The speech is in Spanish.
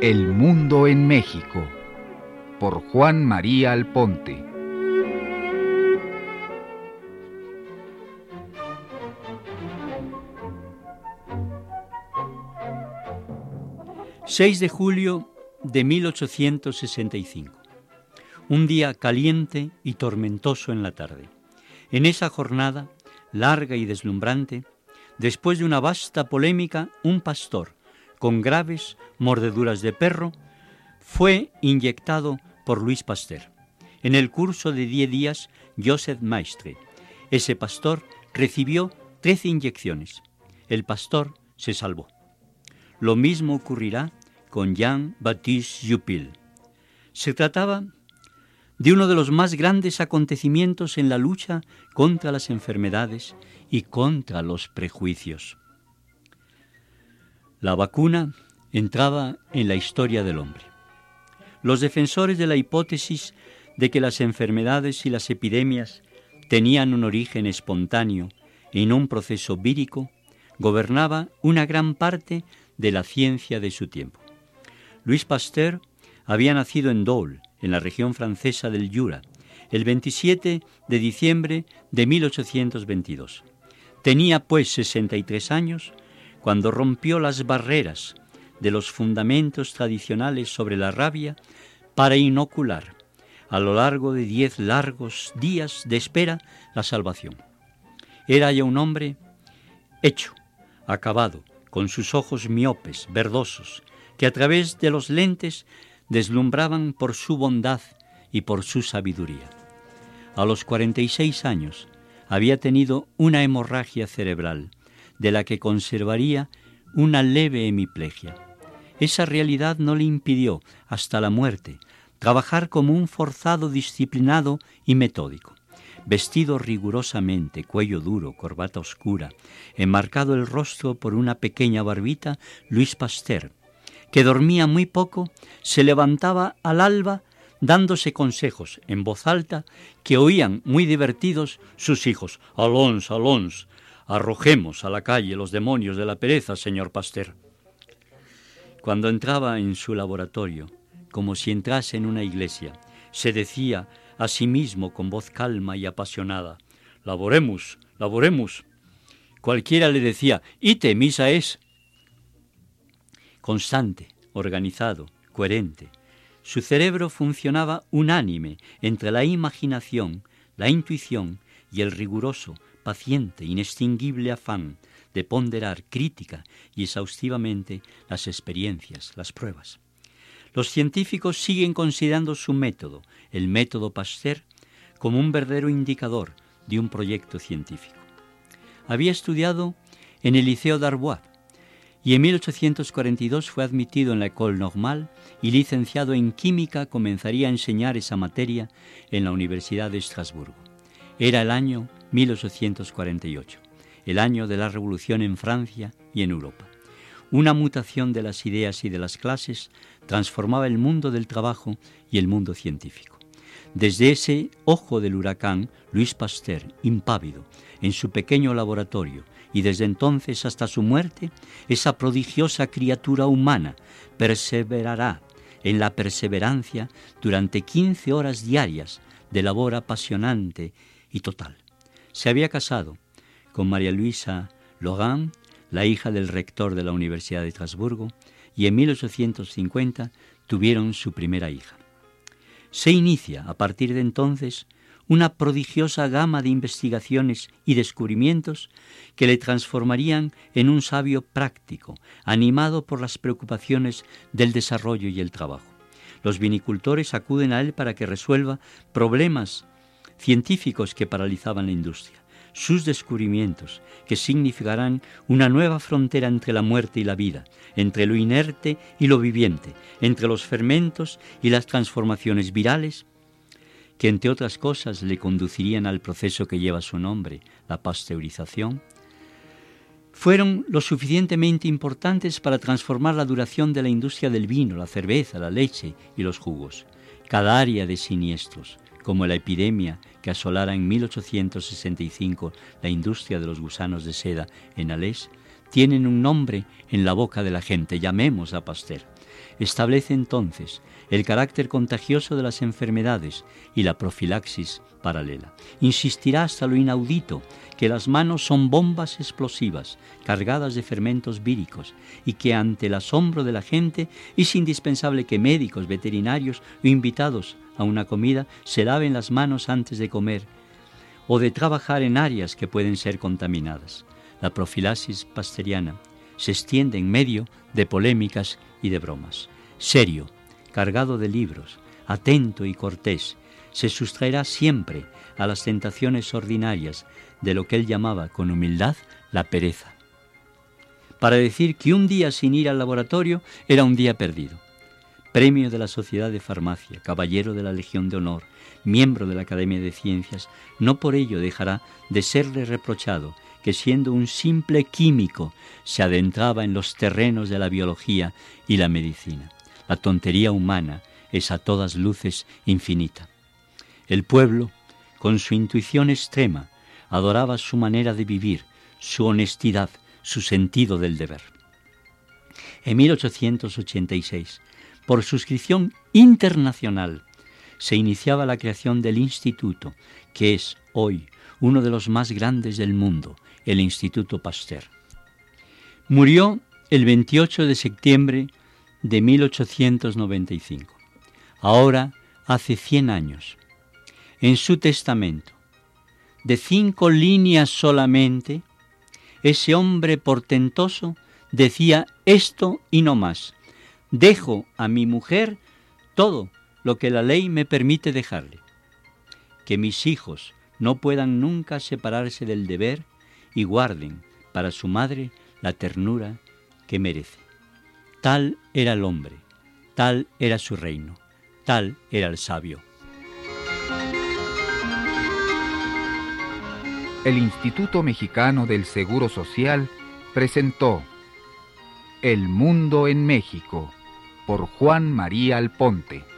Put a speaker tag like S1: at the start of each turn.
S1: El mundo en México, por Juan María Alponte.
S2: ...6 de julio de 1865... un día caliente y tormentoso en la tarde. En esa jornada, larga y deslumbrante, después de una vasta polémica, un pastor, con graves mordeduras de perro, fue inyectado por Louis Pasteur. En el curso de 10 días, Joseph Maistre, ese pastor, recibió 13 inyecciones. El pastor se salvó. Lo mismo ocurrirá con Jean-Baptiste Goupil. Se trataba de uno de los más grandes acontecimientos en la lucha contra las enfermedades y contra los prejuicios. La vacuna entraba en la historia del hombre. Los defensores de la hipótesis de que las enfermedades y las epidemias tenían un origen espontáneo y no un proceso vírico, gobernaba una gran parte de la ciencia de su tiempo. Louis Pasteur había nacido en Dole, en la región francesa del Jura, el 27 de diciembre de 1822. Tenía pues 63 años cuando rompió las barreras de los fundamentos tradicionales sobre la rabia para inocular a lo largo de 10 largos días de espera la salvación. Era ya un hombre hecho, acabado, con sus ojos miopes, verdosos, que a través de los lentes deslumbraban por su bondad y por su sabiduría. A los 46 años había tenido una hemorragia cerebral, de la que conservaría una leve hemiplegia. Esa realidad no le impidió, hasta la muerte, trabajar como un forzado disciplinado y metódico. Vestido rigurosamente, cuello duro, corbata oscura, enmarcado el rostro por una pequeña barbita, Louis Pasteur, que dormía muy poco, se levantaba al alba dándose consejos en voz alta que oían muy divertidos sus hijos. «Allons, allons, arrojemos a la calle los demonios de la pereza, señor Pasteur». Cuando entraba en su laboratorio, como si entrase en una iglesia, se decía a sí mismo con voz calma y apasionada: «Laboremos, laboremos». Cualquiera le decía: «Ite, misa es». Constante, organizado, coherente. Su cerebro funcionaba unánime entre la imaginación, la intuición y el riguroso, paciente, inextinguible afán de ponderar crítica y exhaustivamente las experiencias, las pruebas. Los científicos siguen considerando su método, el método Pasteur, como un verdadero indicador de un proyecto científico. Había estudiado en el Liceo d'Arbois y en 1842 fue admitido en la École Normale y licenciado en Química comenzaría a enseñar esa materia en la Universidad de Estrasburgo. Era el año 1848, el año de la Revolución en Francia y en Europa. Una mutación de las ideas y de las clases transformaba el mundo del trabajo y el mundo científico. Desde ese ojo del huracán, Louis Pasteur, impávido, en su pequeño laboratorio, y desde entonces hasta su muerte, esa prodigiosa criatura humana perseverará en la perseverancia durante 15 horas diarias de labor apasionante y total. Se había casado con María Luisa Logan, la hija del rector de la Universidad de Estrasburgo, y en 1850 tuvieron su primera hija. Se inicia a partir de entonces una prodigiosa gama de investigaciones y descubrimientos que le transformarían en un sabio práctico, animado por las preocupaciones del desarrollo y el trabajo. Los vinicultores acuden a él para que resuelva problemas científicos que paralizaban la industria. Sus descubrimientos, que significarán una nueva frontera entre la muerte y la vida, entre lo inerte y lo viviente, entre los fermentos y las transformaciones virales, que entre otras cosas le conducirían al proceso que lleva su nombre, la pasteurización, fueron lo suficientemente importantes para transformar la duración de la industria del vino, la cerveza, la leche y los jugos. Cada área de siniestros, como la epidemia que asolara en 1865 la industria de los gusanos de seda en Alès, tienen un nombre en la boca de la gente. Llamemos a Pasteur. establece entonces el carácter contagioso de las enfermedades y la profilaxis paralela. Insistirá hasta lo inaudito que las manos son bombas explosivas cargadas de fermentos víricos y que ante el asombro de la gente es indispensable que médicos, veterinarios o invitados a una comida se laven las manos antes de comer o de trabajar en áreas que pueden ser contaminadas. La profilaxis pasteriana se extiende en medio de polémicas y de bromas. Serio, cargado de libros, atento y cortés, se sustraerá siempre a las tentaciones ordinarias de lo que él llamaba con humildad la pereza, para decir que un día sin ir al laboratorio era un día perdido. Premio de la Sociedad de Farmacia, caballero de la Legión de Honor, miembro de la Academia de Ciencias, no por ello dejará de serle reprochado que siendo un simple químico se adentraba en los terrenos de la biología y la medicina. La tontería humana es a todas luces infinita. El pueblo, con su intuición extrema, adoraba su manera de vivir, su honestidad, su sentido del deber. En 1886, por suscripción internacional, se iniciaba la creación del instituto, que es hoy uno de los más grandes del mundo, el Instituto Pasteur. Murió el 28 de septiembre de 1895, ahora hace 100 años. En su testamento, de 5 líneas solamente, ese hombre portentoso decía esto y no más: dejo a mi mujer todo lo que la ley me permite dejarle, que mis hijos no puedan nunca separarse del deber y guarden para su madre la ternura que merece. Tal era el hombre, tal era su reino, tal era el sabio.
S1: El Instituto Mexicano del Seguro Social presentó El Mundo en México, por Juan María Alponte.